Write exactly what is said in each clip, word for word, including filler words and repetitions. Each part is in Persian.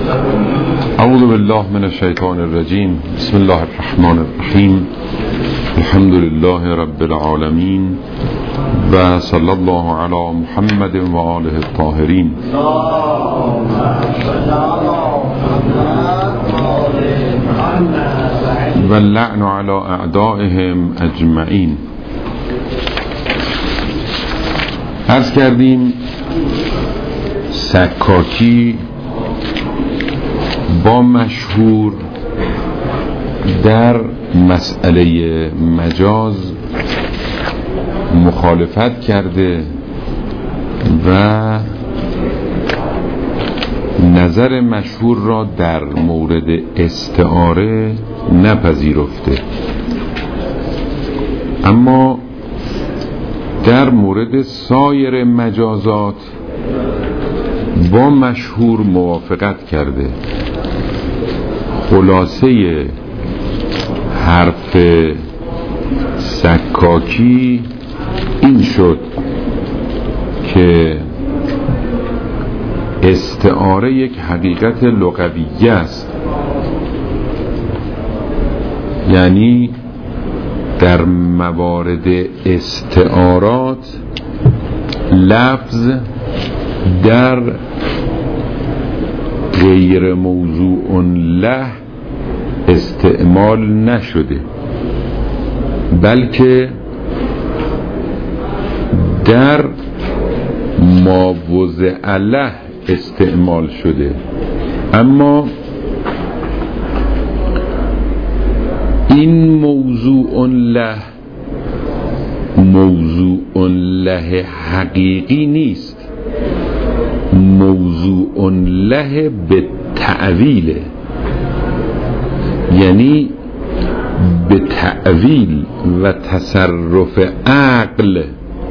اعوذ بالله من الشیطان الرجیم. بسم الله الرحمن الرحیم. الحمد لله رب العالمین و صلی الله علی محمد و آله الطاهرین. و اللعن علی اعدائهم اجمعین. عرض کردیم سکاکی با مشهور در مسئله مجاز مخالفت کرده و نظر مشهور را در مورد استعاره نپذیرفته، اما در مورد سایر مجازات با مشهور موافقت کرده. خلاصه حرف سکاکی این شد که استعاره یک حقیقت لغویه است، یعنی در موارد استعارات لفظ در غیر موضوع له استعمال نشده، بلکه در ما وضع له استعمال شده. اما این موضوع له موضوع له حقیقی نیست، موضوع له به تعویله، یعنی به تعویل و تصرف عقل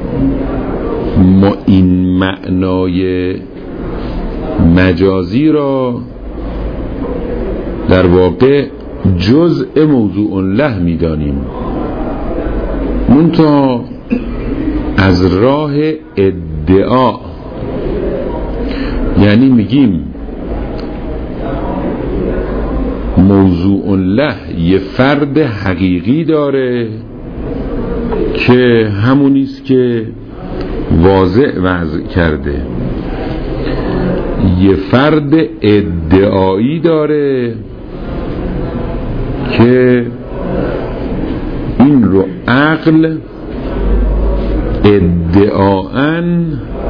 ما این معنای مجازی را در واقع جزء موضوع له می دانیم، منتها از راه ادعا، یعنی میگیم موضوع له یه فرد حقیقی داره که همونیست که واضح وضع کرده، یه فرد ادعایی داره که این رو عقل ادعاً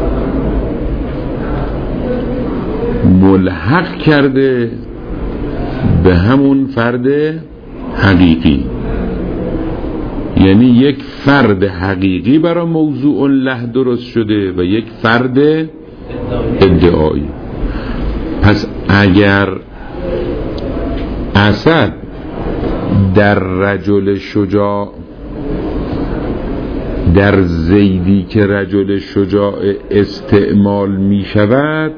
ملحق کرده به همون فرد حقیقی، یعنی یک فرد حقیقی برای موضوع له درست شده و یک فرد ادعایی. پس اگر اسد در رجل شجاع، در زیدی که رجل شجاع استعمال می شود،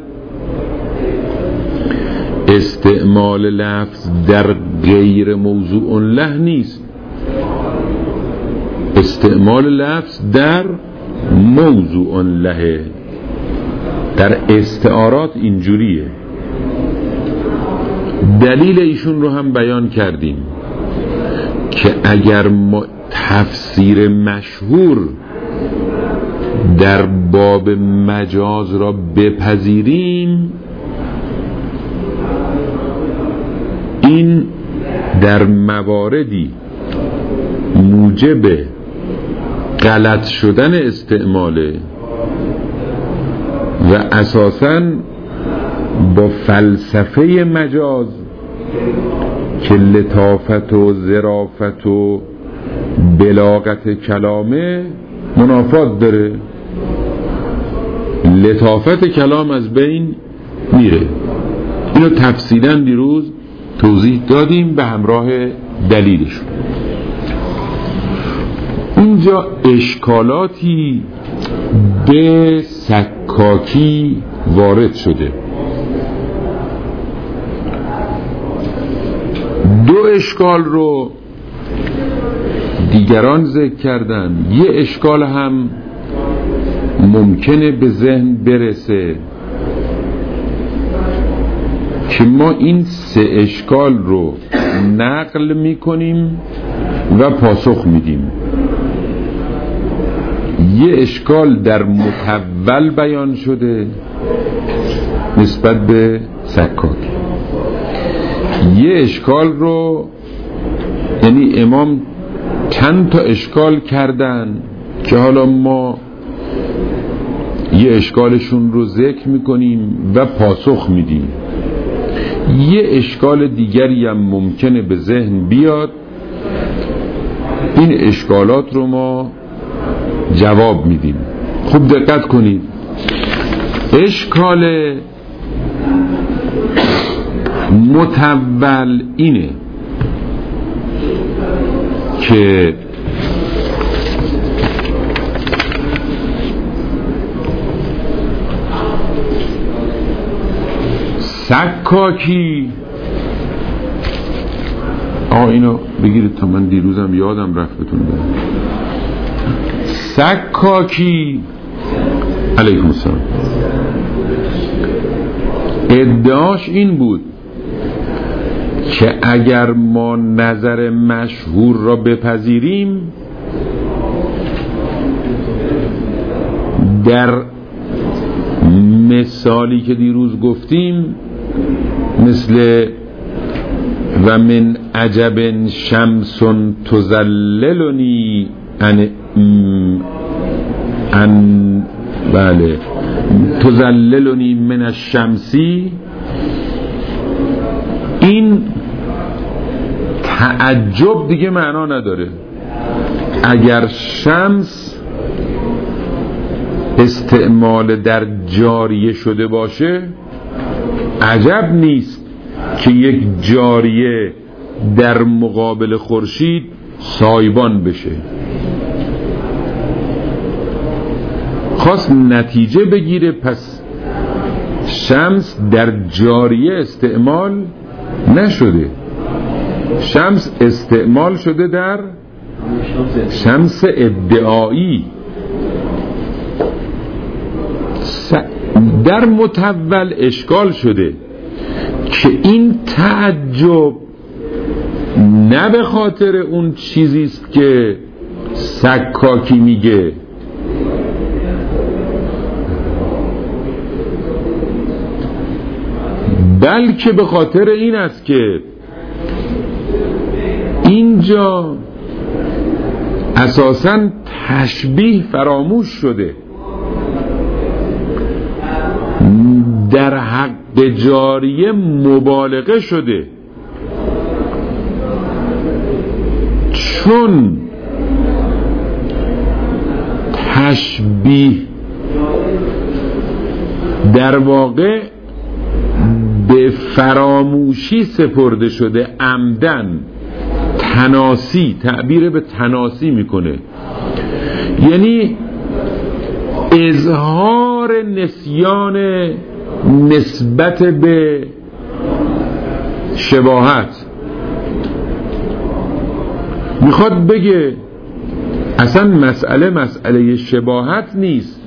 استعمال لفظ در غیر موضوع له نیست، استعمال لفظ در موضوع له. در استعارات اینجوریه. دلیل ایشون رو هم بیان کردیم که اگر ما تفسیر مشهور در باب مجاز را بپذیریم، این در مواردی موجب غلط شدن استعماله و اساساً با فلسفه مجاز که لطافت و ظرافت و بلاغت کلامه منافات داره. لطافت کلام از بین میره. اینو تفصیلاً دیروز توضیح دادیم به همراه دلیلشون. اینجا اشکالاتی به سکاکی وارد شده. دو اشکال رو دیگران ذکر کردن. یه اشکال هم ممکنه به ذهن برسه که ما این سه اشکال رو نقل میکنیم و پاسخ میدیم. یه اشکال در متول بیان شده نسبت به سکاک، یه اشکال رو یعنی امام چند تا اشکال کردن که حالا ما یه اشکالشون رو ذکر میکنیم و پاسخ میدیم. یه اشکال دیگری هم ممکنه به ذهن بیاد، این اشکالات رو ما جواب میدیم. خوب دقت کنید، اشکال متول اینه که سکاکی، آقا اینو بگیرید تا من دیروزم یادم رفت بهتون بگم. سکاکی علیکم السلام ادعاش این بود که اگر ما نظر مشهور را بپذیریم در مثالی که دیروز گفتیم مثل و من عجب شمس تزللنی ان ان بله تزللنی من الشمسی، این تعجب دیگه معنا نداره. اگر شمس استعمال در جاریه شده باشه عجب نیست که یک جاریه در مقابل خورشید سایبان بشه. خواست نتیجه بگیره، پس شمس در جاریه استعمال نشده، شمس استعمال شده در شمس ادعایی. در متول اشکال شده که این تعجب نه به خاطر اون چیزیست که سکاکی میگه، بلکه به خاطر این است که اینجا اساساً تشبیه فراموش شده. در حق جاریه مبالغه شده، چون تشبیه در واقع به فراموشی سپرده شده، عمدن تناسی، تعبیر به تناسی میکنه، یعنی اظهار نسیان نسبت به شباهت. میخواد بگه اصلا مسئله مسئله شباهت نیست،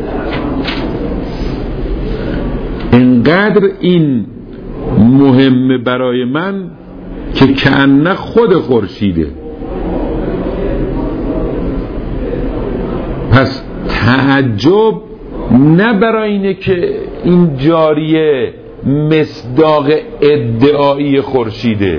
انقدر این مهمه برای من که کأنه خود خورشیده. پس تعجب نه برای اینه که این جاریه مصداق ادعایی خورشیده،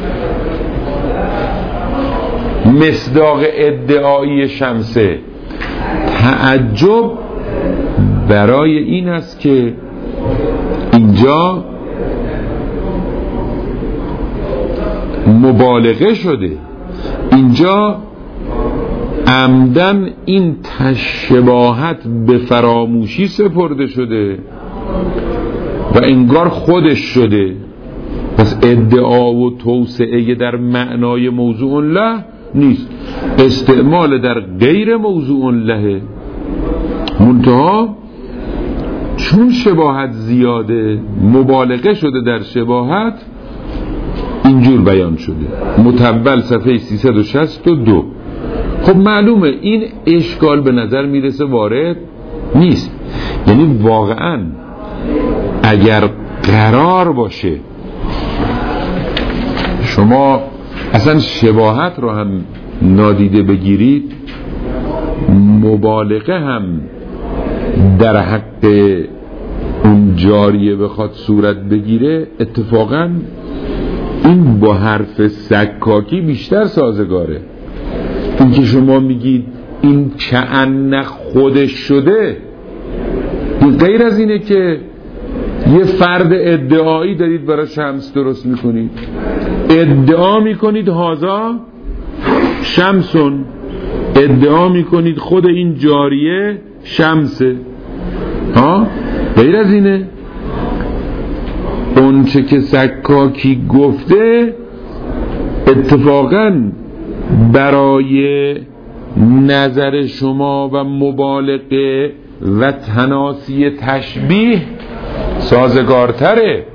مصداق ادعایی شمسه، تعجب برای این است که اینجا مبالغه شده، اینجا عمدن این تشباهت به فراموشی سپرده شده و انگار خودش شده. پس ادعا و توسعه در معنای موضوع له نیست، استعمال در غیر موضوع له، منتها چون شباهت زیاده مبالغه شده در شباهت، اینجور بیان شده. متول صفحه سیصد و شصت و دو. خب معلومه این اشکال به نظر میرسه وارد نیست، یعنی واقعا اگر قرار باشه. شما اصلا شباهت رو هم نادیده بگیرید، مبالغه هم در حق اون جاریه بخواد صورت بگیره، اتفاقا این با حرف سکاکی بیشتر سازگاره. این که شما میگید این کأن خودش شده، این غیر از اینه که یه فرد ادعایی دارید برای شمس درست میکنید، ادعا میکنید هازا شمسون، ادعا میکنید خود این جاریه شمسه، ها غیر از اینه. اون چه که سکاکی گفته اتفاقاً برای نظر شما و مبالغه و تناسی تشبیه سازگارتره.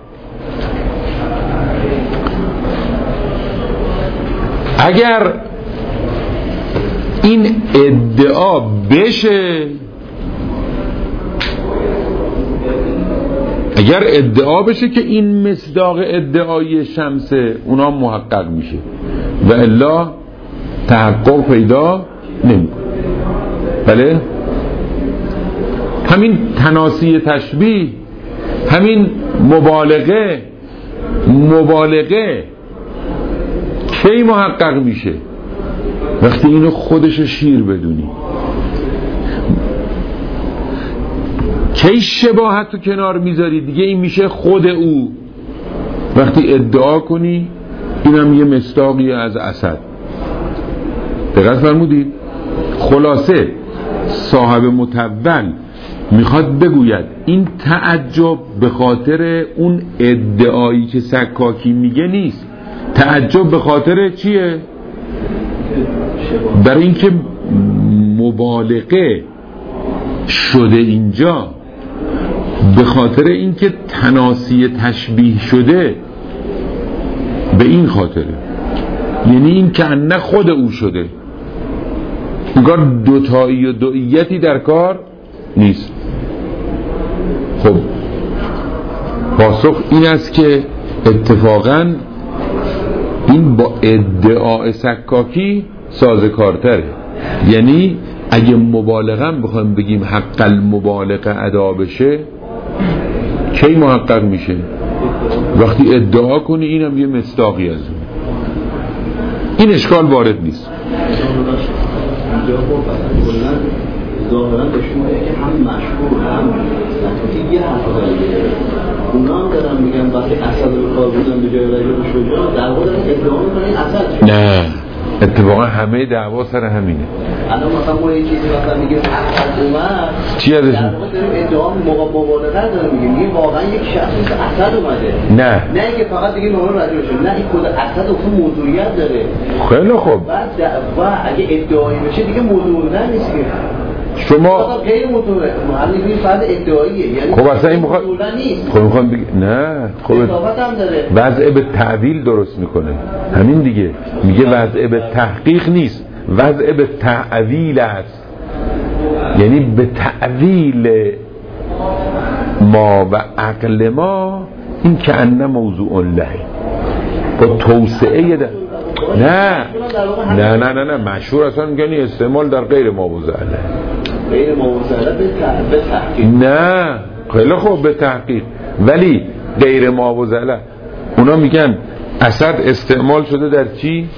اگر این ادعا بشه، اگر ادعا بشه که این مصداق ادعای شمسه، اونا محقق میشه و الا تحقق پیدا نمیکنه. بله، همین تناسی تشبیه، همین مبالغه مبالغه کی محقق میشه؟ وقتی اینو خودشو شیر بدونی. کی شباهت رو کنار میذاری دیگه این میشه خود او. وقتی ادعا کنی اینم یه مصداقی از اسد. دقت فرمودید؟ خلاصه صاحب متول میخواد بگوید این تعجب به خاطر اون ادعایی که سکاکی میگه نیست، تعجب به خاطر چیه؟ برای اینکه مبالغه شده اینجا، به خاطر اینکه تناسی تشبیه شده، به این خاطره. یعنی این که نه خود او شده، انگار دوتایی و دوئیتی در کار نیست. خب پاسخ این است که اتفاقاً این با ادعای سکاکی سازگارتره. یعنی اگه مبالغه بخوایم بگیم حق المبالغه ادا بشه، کی محقق میشه؟ وقتی ادعا کنی اینم یه مصداقی از اون. این اشکال وارد نیست. ظاهرا به شما که هم مشهور هم نتیجه یه حرف داره. اونا هم دارن میگن وقتی اسد رو کار بودن به جای رجل شجاع، در واقع ادعا میکنن اسد. نه، اتفاقا همه دعوا سر همینه. الان مثلا ما یه چیزی مثلا میگه اسد اومد، چی ازش؟ در واقع داریم ادعا مبالغه داره میگیم میگه واقعا یک شخصی که اسد اومده. نه نه اینکه فقط دیگه نور رجل شد، نه این خود اسد اون موضوعیت داره. خیلی خوب. بعد و اگه ادعایی بشه دیگه موضوع نیست که شما غیر مطلق محلی این فرد ادعاییه. یعنی خب اصلا این مخواد خب میخوان بگه نه، خب وضع به تعویل درست میکنه. همین دیگه میگه وضع به تحقیق نیست، وضع به تعویل است. یعنی به تعویل ما و عقل ما این که انه موضوع لهه با توسعه ده. نه نه نه نه نه مشهور اصلا میگن استعمال در غیر ماوضع له. غیر ماوضع له به تحقیق. نه خیلی خوب به تحقیق، ولی غیر ماوضع له اونا میگن اسد استعمال شده در چی؟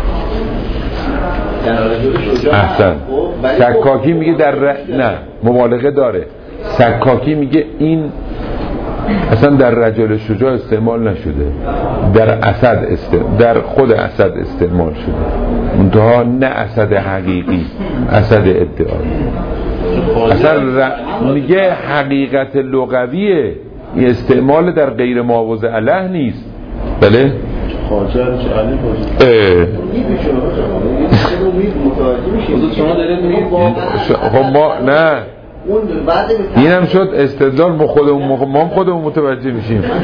در رجل شجاع. احسن. سکاکی میگه در ر... نه مبالغه داره. سکاکی میگه این اصلا در رجل شجاع استعمال نشده، در اسد استعمال، در خود اسد استعمال شده، منتها نه اسد حقیقی، اسد ادعایی. اصلا ر... میگه حقیقت لغویه، این استعمال در غیر ماوضع له نیست. بله خاطر چه علی باشه شما دارید میگید خب ما نه این هم شد استدلال با خودمون، ما هم خودمون متوجه میشیم. اصلا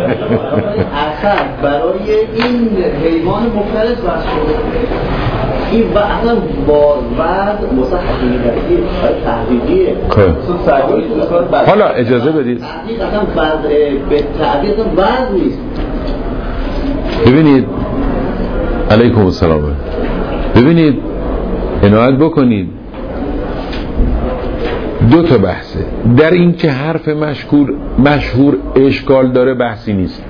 برای این حیوان مختلف بحث شده این و اصلا وضع واسه حقیقتی تحقیقیه. حالا اجازه بدید تحقیق اصلا وضع به تعبیر وضع نیست. ببینید علیکم السلام، ببینید عنایت بکنید دو تا بحثه در این که حرف مشهور مشهور اشکال داره، بحثی نیست.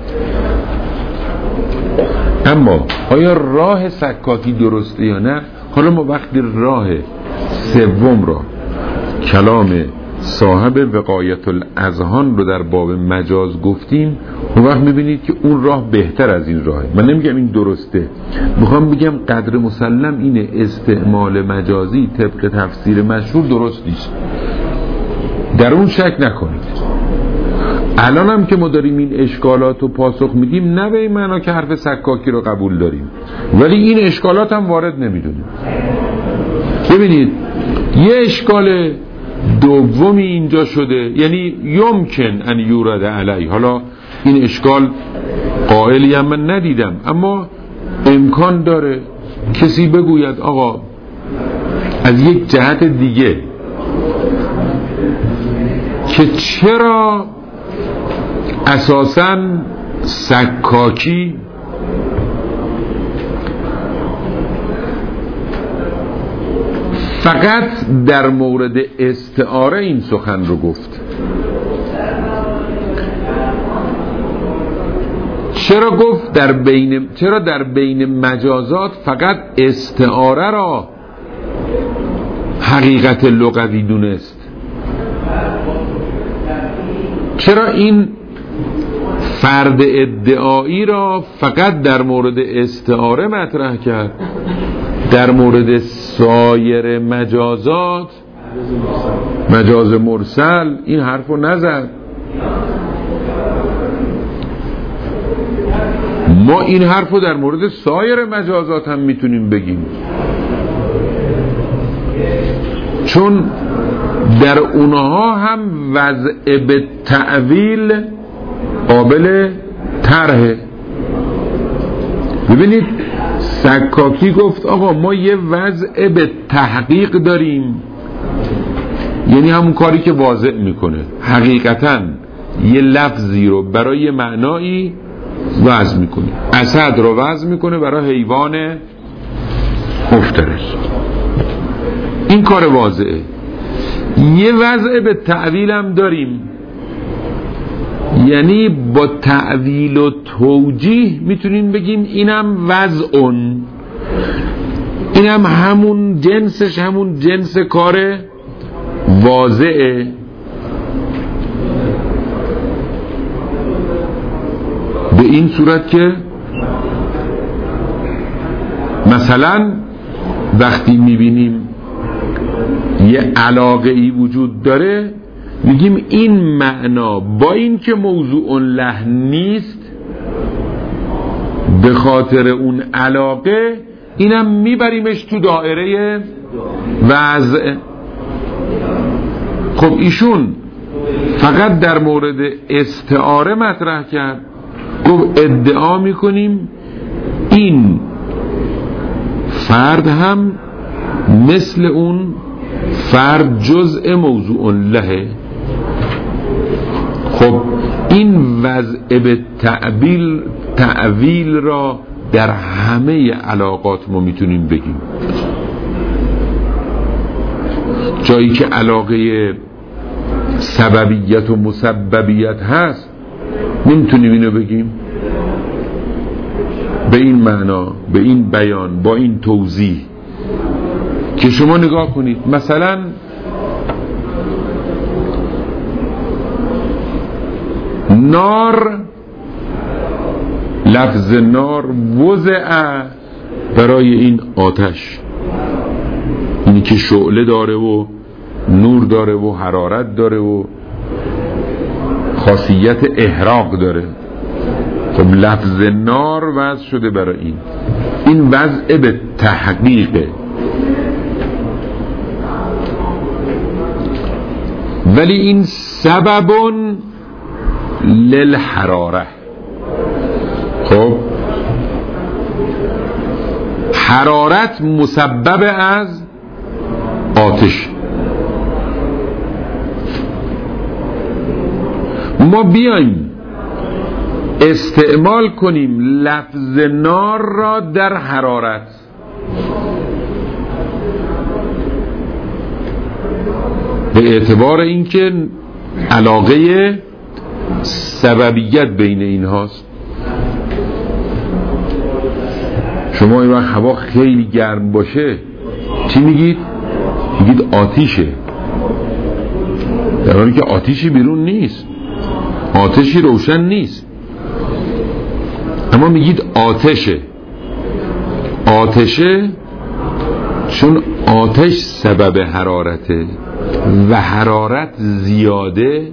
اما آیا راه سکاکی درسته یا نه؟ حالا ما وقتی راه سوم را کلام صاحب وقایت الاذهان رو در باب مجاز گفتیم، اون وقت میبینید که اون راه بهتر از این راهه. من نمیگم این درسته، میخوام بگم قدر مسلم اینه استعمال مجازی طبق تفسیر مشهور درست نیست، در اون شک نکنید. الان هم که ما داریم این اشکالات رو پاسخ میدیم، نه به این معنا که حرف سکاکی رو قبول داریم، ولی این اشکالات هم وارد نمیدونیم. ببینید یه اشکال دومی اینجا شده، یعنی یمکن ان یورد علی. حالا این اشکال قائلی هم من ندیدم، اما امکان داره کسی بگوید آقا از یک جهت دیگه که چرا اساساً سکاکی فقط در مورد استعاره این سخن رو گفت. چرا گفت در بین چرا در بین مجازات فقط استعاره را حقیقت لغوی دونست؟ چرا این فرد ادعایی را فقط در مورد استعاره مطرح کرد، در مورد سایر مجازات مجاز مرسل این حرف رو نزد؟ ما این حرف رو در مورد سایر مجازات هم میتونیم بگیم، چون در اونها هم وضع به تعویل قابل طرحه. ببینید سکاکی گفت آقا ما یه وضع به تحقیق داریم، یعنی همون کاری که واضح میکنه حقیقتا یه لفظی رو برای معنایی وضع میکنه. اسد رو وضع میکنه برای حیوان مفترس، این کار واضحه. یه وضع به تعویل هم داریم، یعنی با تعویل و توجیه میتونیم بگیم اینم وضعون، اینم همون جنسش همون جنس کار واضحه. به این صورت که مثلا وقتی میبینیم یه علاقه ای وجود داره، میگیم این معنا با این که موضوع له نیست، به خاطر اون علاقه اینم میبریمش تو دایره وضع. خب ایشون فقط در مورد استعاره مطرح کرد، گفت ادعا میکنیم این فرد هم مثل اون فرد جزء موضوع له. خب این وضع به تعبیل تعویل را در همه علاقات ما میتونیم بگیم. جایی که علاقه سببیت و مسببیت هست نمیتونیم اینو بگیم به این معنا، به این بیان، با این توضیح. که شما نگاه کنید مثلا نار، لفظ نار وضع برای این آتش، اینی که شعله داره و نور داره و حرارت داره و خاصیت احراق داره. خب لفظ نار وضع شده برای این، این وضع به تحقیقه. ولی این سببون للحراره. خب حرارت مسبب از آتش. ما بیایم استعمال کنیم لفظ نار را در حرارت. به اعتبار اینکه علاقه سببیت بین این هاست. شما این وقت هوا خیلی گرم باشه چی میگید؟ میگید آتیشه، در حالی که آتیشی بیرون نیست، آتشی روشن نیست، اما میگید آتشه. آتشه چون آتش سبب حرارته و حرارت زیاده،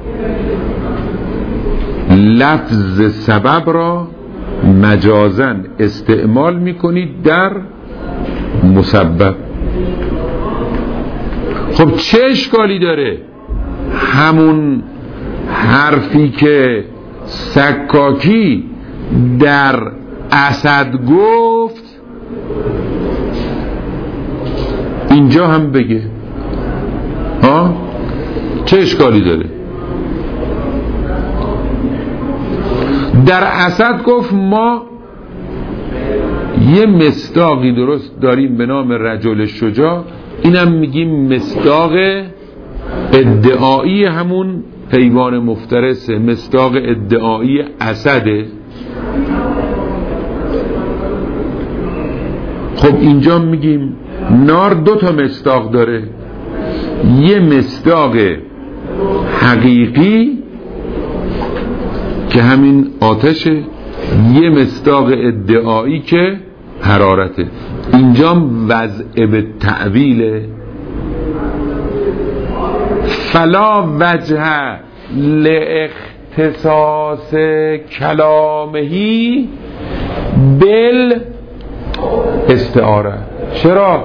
لفظ سبب را مجازاً استعمال میکنید در مسبب. خب چه اشکالی داره؟ همون حرفی که سکاکی در اسد گفت اینجا هم بگه. ها؟ چه اشکالی داره؟ در اسد گفت ما یه مصداقی درست داریم به نام رجل شجاع، اینم میگیم مصداق ادعایی همون حیوان مفترسه، مصداق ادعایی اسده. خب اینجا میگیم نار دو تا مصداق داره، یه مصداق حقیقی که همین آتشه، یه مصداق ادعایی که حرارته. اینجا وضع به تعویله. فلا وجه لاختصاص کلامهی بل استعاره. چرا؟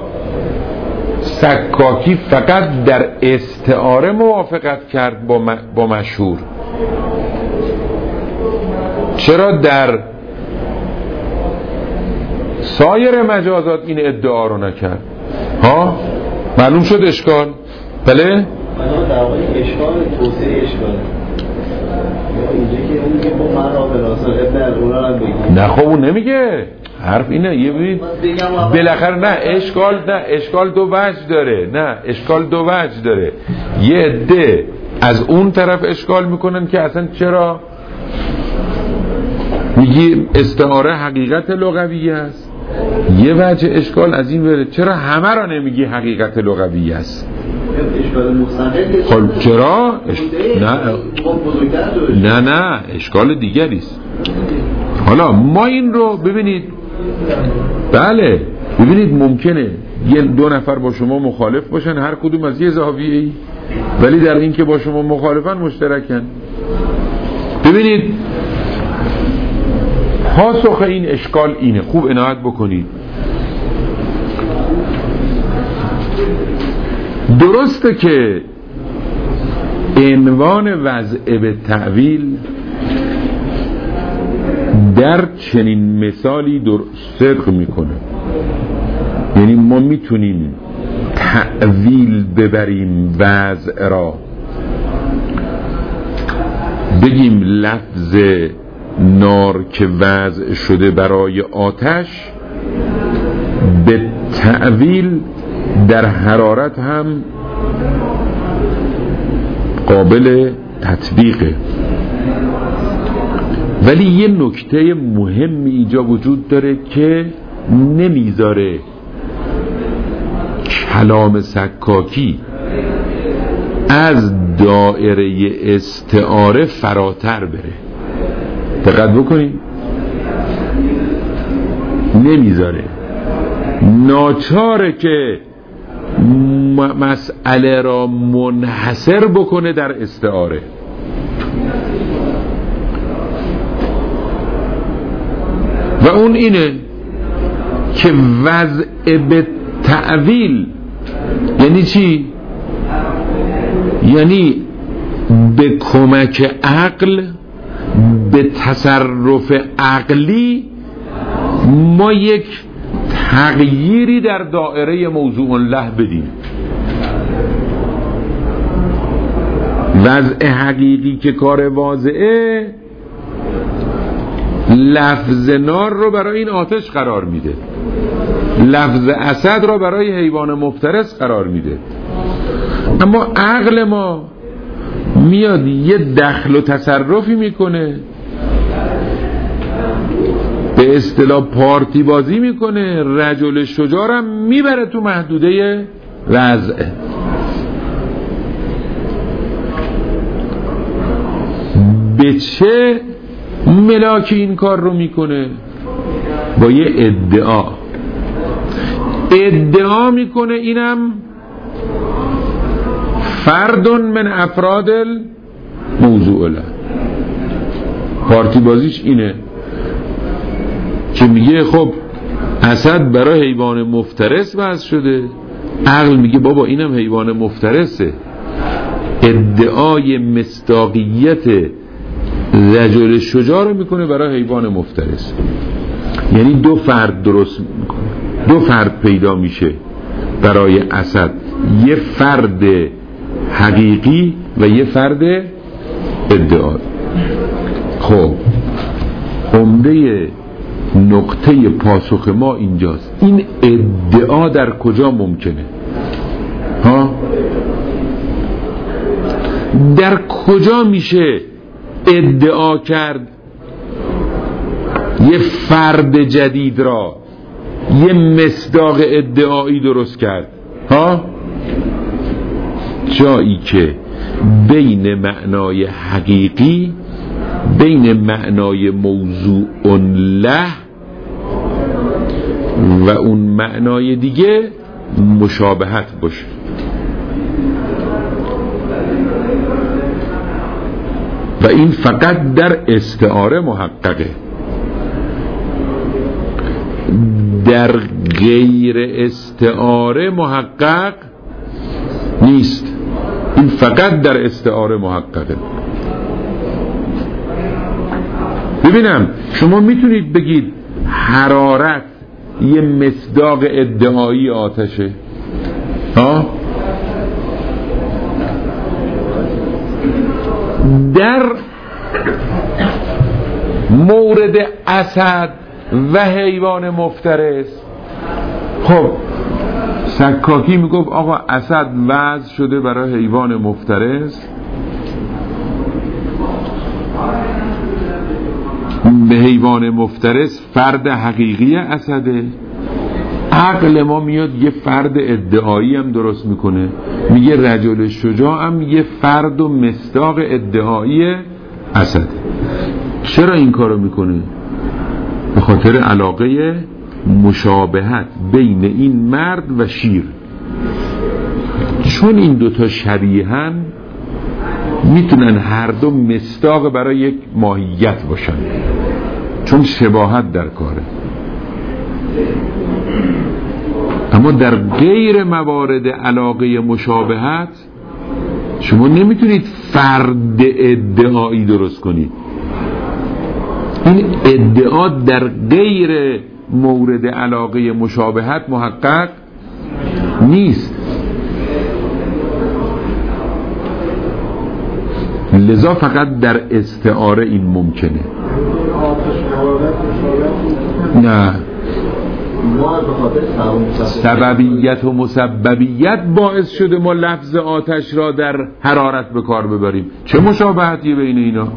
سکاکی فقط در استعاره موافقت کرد با, با مشهور، چرا در سایر مجازات این ادعا رو نکرد؟ ها؟ معلوم شد اشکال؟ بله؟ من در واقع اشکال توسعه اشکال اینجا که اون میگه با من را براسل ابن اونا رو بگیم. نه خب اون نمیگه، حرف اینه. یه ببین بالاخره نه اشکال نه اشکال دو وجه داره. نه اشکال دو وجه داره. یه عده از اون طرف اشکال میکنن که اصلا چرا میگی استعاره حقیقت لغویه است. یه وجه اشکال از این وره چرا همه را نمیگی حقیقت لغویه است. اشکال مستقل. خب چرا؟ اش... نه نه نه اشکال دیگری است. حالا ما این رو ببینید، بله ببینید ممکنه یه دو نفر با شما مخالف باشن، هر کدوم از یه زاویه‌ای، ولی در این که با شما مخالفن مشترکن. ببینید پاسخ این اشکال اینه، خوب عنایت بکنید. درسته که عنوان وضع به تعویل در چنین مثالی در صدق میکنه، یعنی ما میتونیم تعویل ببریم وضع را، بگیم لفظ نار که وضع شده برای آتش به تعویل در حرارت هم قابل تطبیقه. ولی یه نکته مهمی اینجا وجود داره که نمیذاره کلام سکاکی از دائره استعاره فراتر بره. دقت بکنید، نمیذاره، ناچاره که مسئله را منحصر بکنه در استعاره. و اون اینه که وضع به تعویل یعنی چی؟ یعنی به کمک عقل، به تصرف عقلی ما یک تغییری در دائره موضوع له بدیم. وضع حقیقی که کار واضعه، لفظ نار رو برای این آتش قرار میده، لفظ اسد رو برای حیوان مفترس قرار میده. اما عقل ما میاد یه دخل و تصرفی میکنه، به اصطلاح پارتی بازی میکنه، رجل شجاعم میبره تو محدوده وضع. به چه ملاکی این کار رو میکنه؟ با یه ادعا ادعا میکنه اینم فرد من افراد الموضوع له. پارتی بازیش اینه که میگه خب اسد برای حیوان مفترس وضع شده، عقل میگه بابا اینم حیوان مفترسه. ادعای مصداقیت رجل شجاع رو میکنه برای حیوان مفترس. یعنی دو فرد درست میکنه، دو فرد پیدا میشه برای اسد، یه فرد حقیقی و یه فرد ادعایی. خب عمده نقطه پاسخ ما اینجاست، این ادعا در کجا ممکنه؟ ها؟ در کجا میشه ادعا کرد یه فرد جدید را، یه مصداق ادعایی درست کرد؟ ها؟ جایی که بین معنای حقیقی، بین معنای موضوع له و اون معنای دیگه مشابهت باشه. و این فقط در استعاره محققه، در غیر استعاره محقق نیست. این فقط در استعاره محققه. ببینم شما میتونید بگید حرارت یه مصداق ادعایی آتشه؟ ها؟ در مورد اسد و حیوان مفترس، خب سکاکی میگفت آقا اسد وضع شده برای حیوان مفترس، به حیوان مفترس فرد حقیقی اسده. عقل ما میاد یه فرد ادعایی هم درست میکنه، میگه رجل شجاع هم یه فرد و مصداق ادعایی اسد. چرا این کارو میکنه؟ به خاطر علاقه مشابهت بین این مرد و شیر. چون این دوتا شبیهن میتونن هر دو مصداق برای یک ماهیت باشن، چون شباهت در کاره. اما در غیر موارد علاقه مشابهت شما نمیتونید فرد ادعایی درست کنید. این ادعا در غیر مورد علاقه مشابهت محقق نیست. لذا فقط در استعاره این ممکنه. نه، سببیت و مسببیت باعث شده ما لفظ آتش را در حرارت به کار ببریم. چه مشابهتی بین اینا؟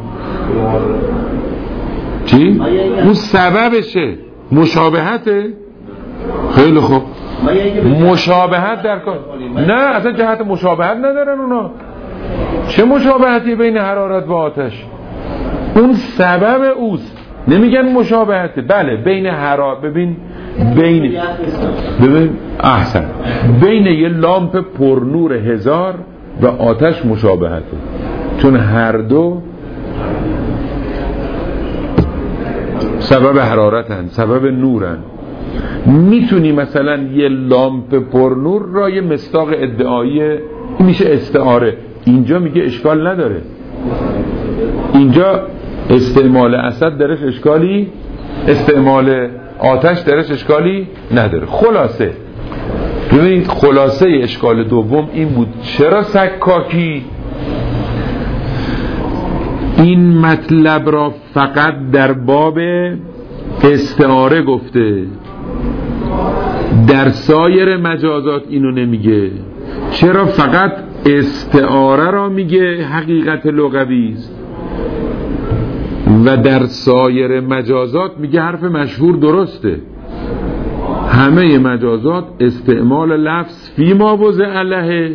چی؟ اون سببشه، مشابهته. خیلی خوب، مشابهت در کار. نه اصلا جهت مشابهت ندارن اونا. چه مشابهتی بین حرارت و آتش؟ اون سبب اوست. نمیگن مشابهته. بله بین حرارت، ببین بین ببین احسن بین یه لامپ پرنور هزار و آتش مشابهته، چون هر دو سبب حرارتن، سبب نورن. میتونی مثلا یه لامپ پرنور را یه مصداق ادعایی، میشه استعاره. اینجا میگه اشکال نداره، اینجا استعمال اسد درش اشکالی استعمال آتش درش اشکالی نداره. خلاصه ببینید، خلاصه اشکال دوم این بود چرا سکاکی این مطلب را فقط در باب استعاره گفته، در سایر مجازات اینو نمیگه. چرا فقط استعاره را میگه حقیقت لغوی است و در سایر مجازات میگه حرف مشهور درسته؟ همه مجازات استعمال لفظ فی ما وضع علیه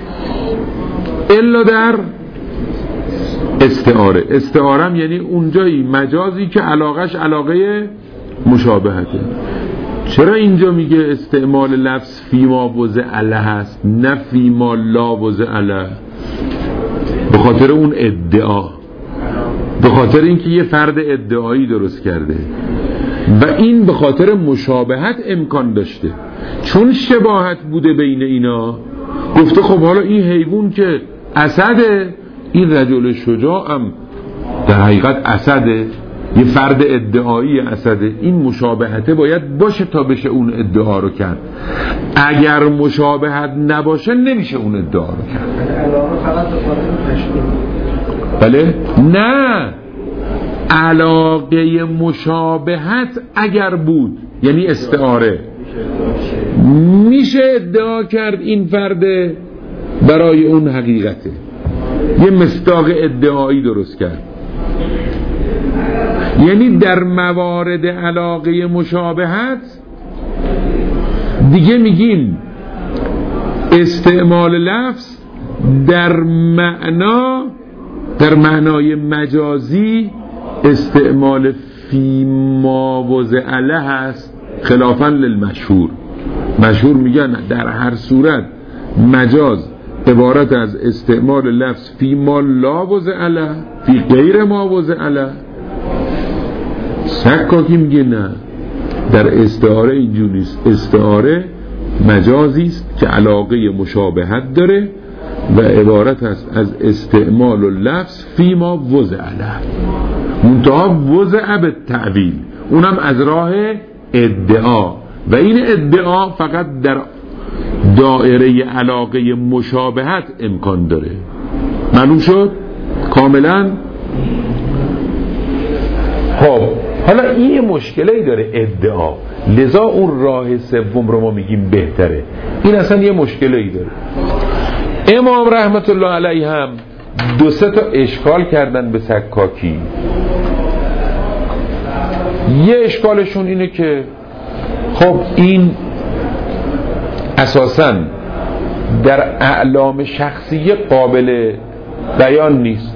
الا در استعاره. استعاره یعنی اونجایی مجازی که علاقش علاقه مشابهته. چرا اینجا میگه استعمال لفظ فی ما وضع علیه هست نه فی ما لا وضع علیه؟ به خاطر اون ادعا، به خاطر اینکه یه فرد ادعایی درست کرده و این به خاطر مشابهت امکان داشته. چون شباهت بوده بین اینا گفته خب حالا این حیوان که اسده، این رجل شجاع هم در حقیقت اسده، یه فرد ادعایی اسده، این مشابهته باید باشه تا بشه اون ادعا رو کرد. اگر مشابهت نباشه نمیشه اون ادعا رو کرد. بله؟ نه، علاقه مشابهت اگر بود یعنی استعاره، میشه ادعا کرد این فرد برای اون حقیقته، یه مصداق ادعایی درست کرد. یعنی در موارد علاقه مشابهت دیگه میگیم استعمال لفظ در معنا، در معنای مجازی استعمال فی ما وضع علیه هست، خلافاً للمشهور. مشهور میگن در هر صورت مجاز عبارت از استعمال لفظ فی ما لا وضع علیه، فی غیر ما وضع علیه. سکاکی میگه نه، در استعاره اینجوری نیست. استعاره مجازی است که علاقه مشابهت داره و عبارت است از استعمال اللفظ فی ما وضع علیه، منتها وضع به تعویل، اونم از راه ادعا، و این ادعا فقط در دائره علاقه مشابهت امکان داره. معلوم شد؟ کاملا. خب حالا این مشکلی داره ادعا، لذا اون راه سوم رو ما میگیم بهتره. این اصلا یه مشکلی داره. امام رحمت الله علیه هم دو سه تا اشکال کردن به سکاکی. یه اشکالشون اینه که خب این اساساً در اعلام شخصی قابل بیان نیست.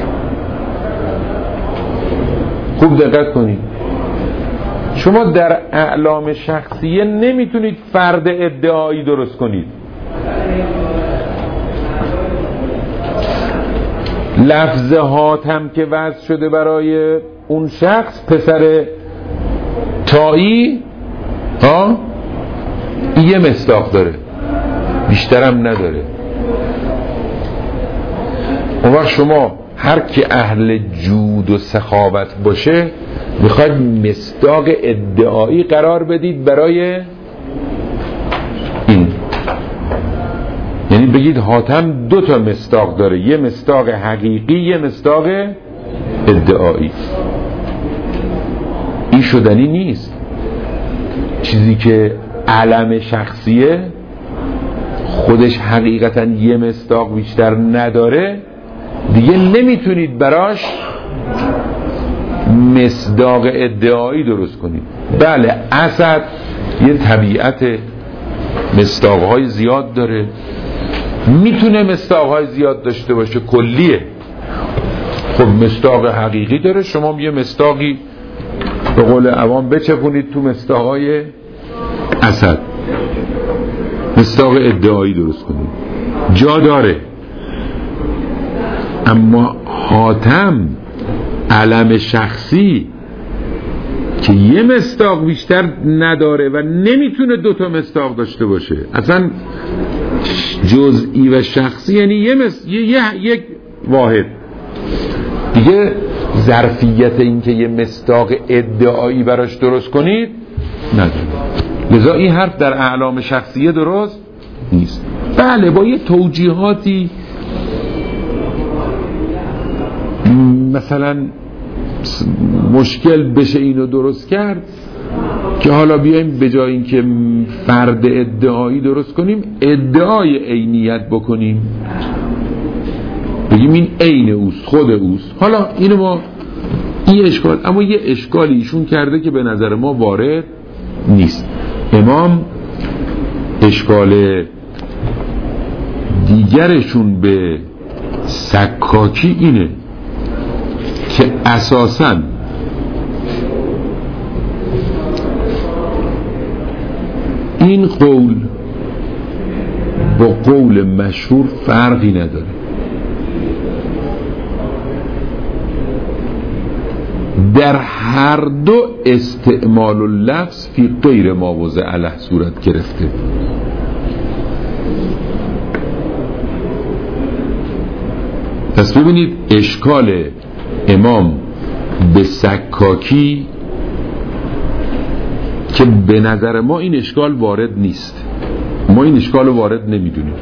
خوب دقت کنید، شما در اعلام شخصیه نمیتونید فرد ادعایی درست کنید. لفظ حاتم که وضع شده برای اون شخص پسر تایی، ها، یه مصداق داره، بیشترم نداره. اون وقت شما هر که اهل جود و سخاوت باشه میخواید مصداق ادعایی قرار بدید برای این، یعنی بگید حاتم دو تا مصداق داره، یه مصداق حقیقی، یه مصداق ادعایی. این شدنی نیست. چیزی که علم شخصیه خودش حقیقتا یه مصداق بیشتر نداره، دیگه نمیتونید براش مصداق ادعایی درست کنید. بله، اسد یه طبیعت مصداقهای زیاد داره، میتونه مصداقهای زیاد داشته باشه، کلیه. خب مصداق حقیقی داره، شما یه مصداقی به قول عوام بچپونید تو مصداقهای اسد، مصداق ادعایی درست کنید، جا داره. اما حاتم علم شخصی که یه مصداق بیشتر نداره و نمیتونه دوتا مصداق داشته باشه، اصلا جزئی و شخصی، یعنی یه مص... یه... یه... یک واحد دیگه، ظرفیت این که یه مصداق ادعایی براش درست کنید نداره. لذا این حرف در اعلام شخصیه درست نیست. بله با یه توجیهاتی مثلا مشکل بشه اینو درست کرد که حالا بیایم به جای این که فرد ادعایی درست کنیم ادعای عینیت بکنیم، بگیم این عین اوست، خود اوست. حالا اینو ما این اشکال، اما یه اشکالی ایشون کرده که به نظر ما وارد نیست. امام اشکال دیگرشون به سکاکی اینه که اساساً این قول با قول مشهور فرقی نداره. در هر دو استعمال اللفظ فی غیر ما وضع له صورت گرفته. پس ببینید اشکال امام به سکاکی که به نظر ما این اشکال وارد نیست، ما این اشکال وارد نمیدونیم.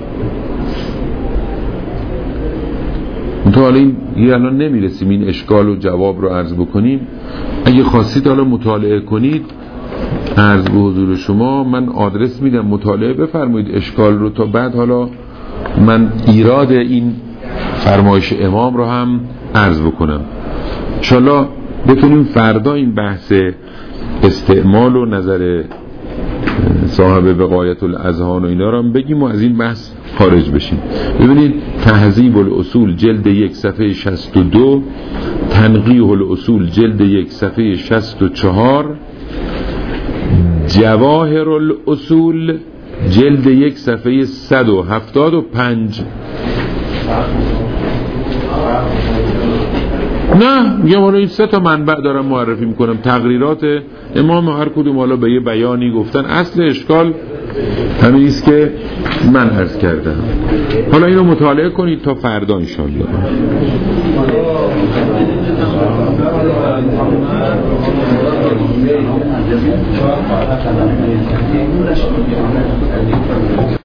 منتها حالا این یه الان نمیرسیم این اشکال و جواب رو عرض بکنیم. اگه خواستید حالا مطالعه کنید عرض به حضور شما، من آدرس میدم مطالعه بفرمایید اشکال رو، تا بعد حالا من ایراد این فرمایش امام رو هم عرض بکنم. انشالله بتونیم فردا این بحث استعمال و نظر صاحب وقایت الاذهان و اینا رو هم بگیم و از این بحث خارج بشیم. ببینید تهذیب الاصول جلد یک صفحه شصت و دو، تنقیح الاصول جلد یک صفحه شصت و چهار، جواهر الاصول جلد یک صفحه صد و هفتاد و پنج. نه میگم حالا این سه تا منبع دارم معرفی میکنم، تقریرات امام هر کدوم حالا به یه بیانی گفتن. اصل اشکال همین است که من عرض کردم. حالا اینو مطالعه کنید تا فردا انشالله.